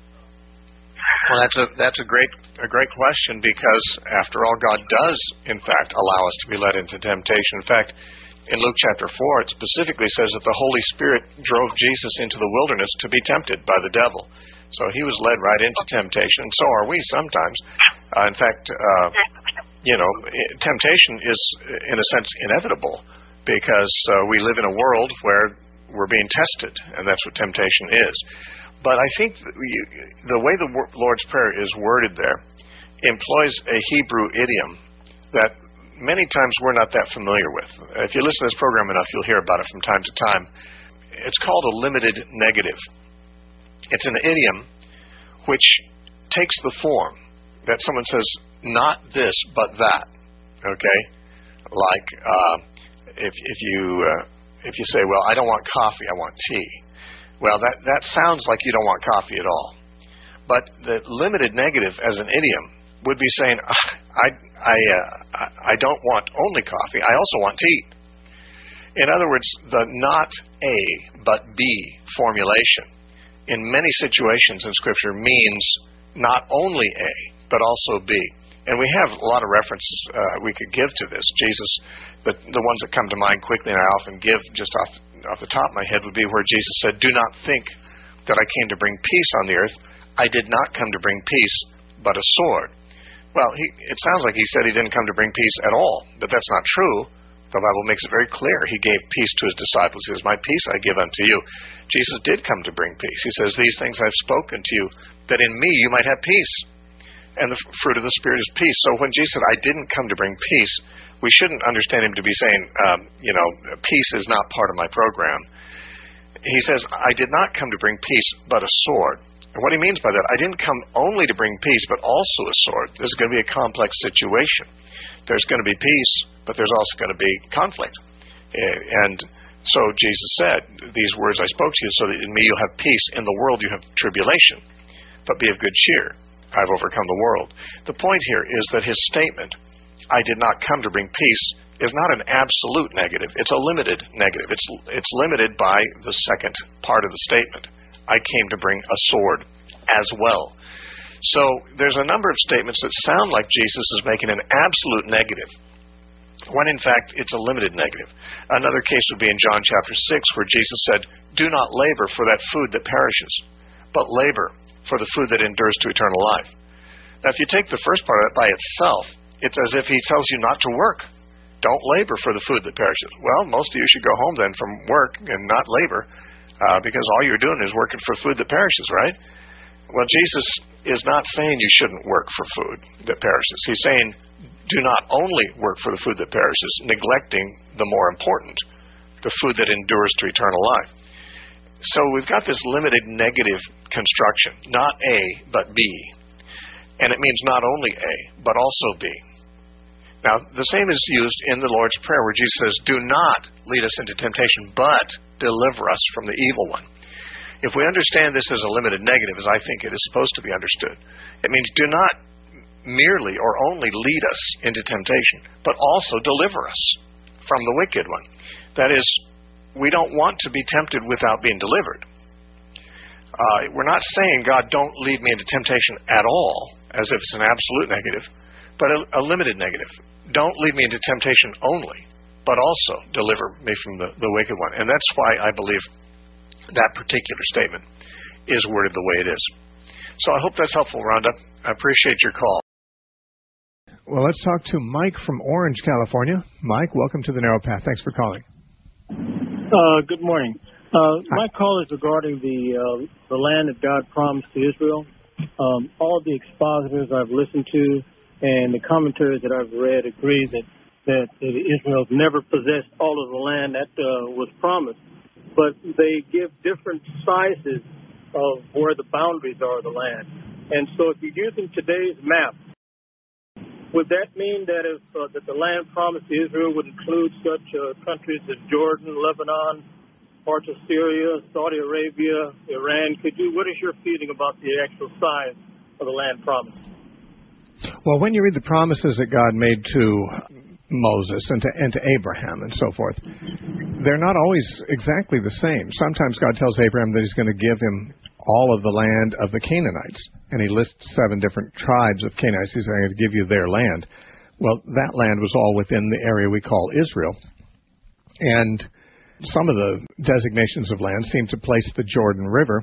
well, that's a that's a great a great question, because after all, God does in fact allow us to be led into temptation. In fact, in Luke chapter four, it specifically says that the Holy Spirit drove Jesus into the wilderness to be tempted by the devil. So he was led right into temptation, and so are we sometimes. Uh, in fact, uh, you know, temptation is in a sense inevitable, because uh, we live in a world where we're being tested, and that's what temptation is. But I think the way the Lord's Prayer is worded there employs a Hebrew idiom that many times we're not that familiar with. If you listen to this program enough, you'll hear about it from time to time. It's called a limited negative. It's an idiom which takes the form that someone says, not this, but that. Okay? Like uh, if, if, you, uh, if you say, well, I don't want coffee, I want tea. Well, that, that sounds like you don't want coffee at all. But the limited negative as an idiom would be saying, I, I, uh, I don't want only coffee, I also want tea. In other words, the not A, but B formulation in many situations in Scripture means not only A, but also B. And we have a lot of references uh, we could give to this. Jesus, the, the ones that come to mind quickly and I often give just off off the top of my head would be where Jesus said, do not think that I came to bring peace on the earth. I did not come to bring peace, but a sword. Well, he, it sounds like he said he didn't come to bring peace at all, but that's not true. The Bible makes it very clear. He gave peace to his disciples. He says, my peace I give unto you. Jesus did come to bring peace. He says, these things I've spoken to you, that in me you might have peace. And the fruit of the Spirit is peace. So when Jesus said, I didn't come to bring peace, we shouldn't understand him to be saying, um, you know, peace is not part of my program. He says, I did not come to bring peace, but a sword. And what he means by that, I didn't come only to bring peace, but also a sword. This is going to be a complex situation. There's going to be peace, but there's also going to be conflict. And so Jesus said, these words I spoke to you, so that in me you'll have peace. In the world you have tribulation, but be of good cheer. I've overcome the world. The point here is that his statement, I did not come to bring peace, is not an absolute negative. It's a limited negative. It's it's limited by the second part of the statement. I came to bring a sword as well. So there's a number of statements that sound like Jesus is making an absolute negative, when in fact it's a limited negative. Another case would be in John chapter six, where Jesus said, do not labor for that food that perishes, but labor for the food that endures to eternal life. Now, if you take the first part of it by itself, it's as if he tells you not to work. Don't labor for the food that perishes. Well, most of you should go home then from work and not labor, uh, because all you're doing is working for food that perishes, right? Well, Jesus is not saying you shouldn't work for food that perishes. He's saying do not only work for the food that perishes, neglecting the more important the food that endures to eternal life. So we've got this limited negative construction, not A, but B. And it means not only A, but also B. Now, the same is used in the Lord's Prayer, where Jesus says, do not lead us into temptation, but deliver us from the evil one. If we understand this as a limited negative, as I think it is supposed to be understood, it means do not merely or only lead us into temptation, but also deliver us from the wicked one. That is, we don't want to be tempted without being delivered. Uh, we're not saying, God, don't lead me into temptation at all, as if it's an absolute negative, but a, a limited negative. Don't lead me into temptation only, but also deliver me from the, the wicked one. And that's why I believe that particular statement is worded the way it is. So I hope that's helpful, Rhonda. I appreciate your call. Well, let's talk to Mike from Orange, California. Mike, welcome to the Narrow Path. Thanks for calling. Uh, good morning. Uh, my call is regarding the uh, the land that God promised to Israel. Um, all of the expositors I've listened to and the commentaries that I've read agree that, that, that Israel never possessed all of the land that uh, was promised. But they give different sizes of where the boundaries are of the land. And so if you're using today's map, would that mean that if uh, that the land promised to Israel would include such uh, countries as Jordan, Lebanon, parts of Syria, Saudi Arabia, Iran? Could you? What is your feeling about the actual size of the land promised? Well, when you read the promises that God made to Moses and to, and to Abraham and so forth, they're not always exactly the same. Sometimes God tells Abraham that he's going to give him all of the land of the Canaanites, and he lists seven different tribes of Canaanites. He's going to give you their land. Well, that land was all within the area we call Israel. And some of the designations of land seem to place the Jordan River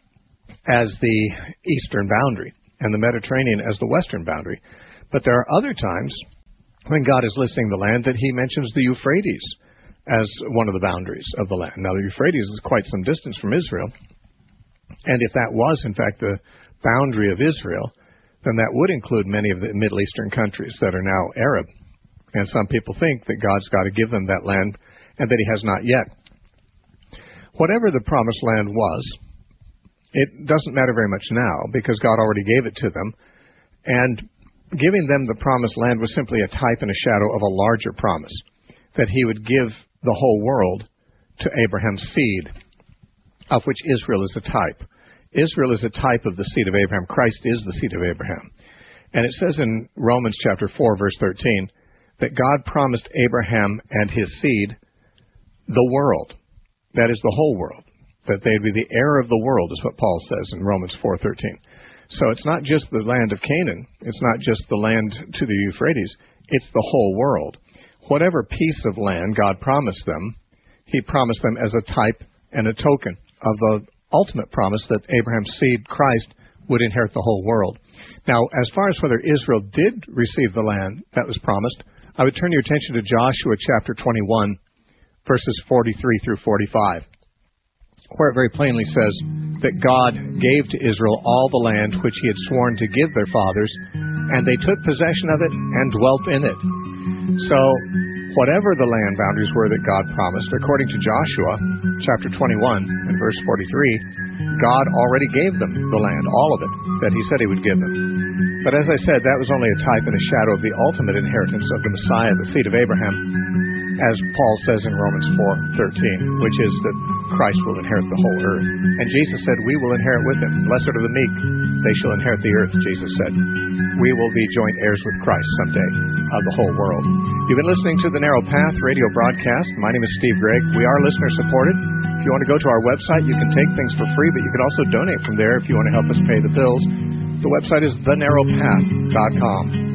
as the eastern boundary and the Mediterranean as the western boundary. But there are other times when God is listing the land that he mentions the Euphrates as one of the boundaries of the land. Now, the Euphrates is quite some distance from Israel, and if that was, in fact, the boundary of Israel, then that would include many of the Middle Eastern countries that are now Arab. And some people think that God's got to give them that land and that he has not yet. Whatever the promised land was, it doesn't matter very much now because God already gave it to them. And giving them the promised land was simply a type and a shadow of a larger promise, that he would give the whole world to Abraham's seed, of which Israel is a type. Israel is a type of the seed of Abraham. Christ is the seed of Abraham. And it says in Romans chapter four, verse thirteen, that God promised Abraham and his seed the world. That is the whole world. That they'd be the heir of the world is what Paul says in Romans four thirteen. So it's not just the land of Canaan. It's not just the land to the Euphrates. It's the whole world. Whatever piece of land God promised them, he promised them as a type and a token of the ultimate promise that Abraham's seed, Christ, would inherit the whole world. Now, as far as whether Israel did receive the land that was promised, I would turn your attention to Joshua chapter twenty-one, verses forty-three through forty-five, where it very plainly says that God gave to Israel all the land which he had sworn to give their fathers, and they took possession of it and dwelt in it. So, whatever the land boundaries were that God promised, according to Joshua chapter twenty-one and verse forty-three, God already gave them the land, all of it, that he said he would give them. But as I said, that was only a type and a shadow of the ultimate inheritance of the Messiah, the seed of Abraham, as Paul says in Romans four thirteen, which is that Christ will inherit the whole earth. And Jesus said, we will inherit with him. Blessed are the meek, they shall inherit the earth, Jesus said. We will be joint heirs with Christ someday of the whole world. You've been listening to the Narrow Path radio broadcast. My name is Steve Gregg. We are listener-supported. If you want to go to our website, you can take things for free, but you can also donate from there if you want to help us pay the bills. The website is the narrow path dot com.